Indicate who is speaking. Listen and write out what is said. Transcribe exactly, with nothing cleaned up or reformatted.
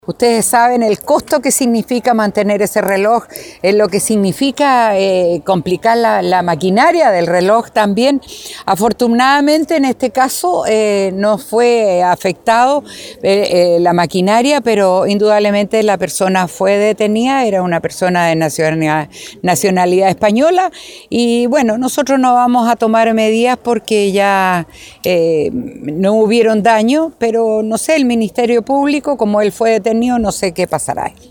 Speaker 1: Ustedes saben el costo que significa mantener ese reloj, eh, lo que significa eh, complicar la, la maquinaria del reloj también. Afortunadamente en este caso eh, no fue afectado eh, eh, la maquinaria, pero indudablemente la persona fue detenida, era una persona de nacionalidad, nacionalidad española y bueno, nosotros no vamos a tomar medidas porque ya eh, no hubieron daño, pero no sé, el Ministerio Público, como él fue detenido, no sé qué pasará.